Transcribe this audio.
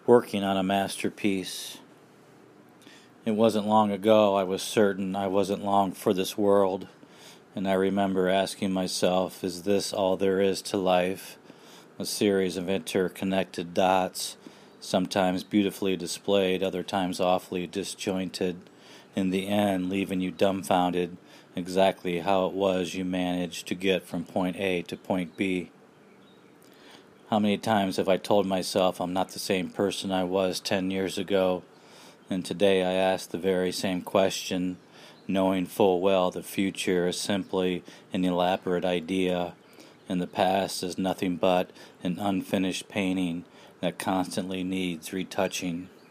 working on a masterpiece. It wasn't long ago I was certain I wasn't long for this world, and I remember asking myself, is this all there is to life? A series of interconnected dots, sometimes beautifully displayed, other times awfully disjointed, in the end leaving you dumbfounded exactly how it was you managed to get from point A to point B. How many times have I told myself I'm not the same person I was 10 years ago, and today I ask the very same question, knowing full well the future is simply an elaborate idea, and the past is nothing but an unfinished painting that constantly needs retouching.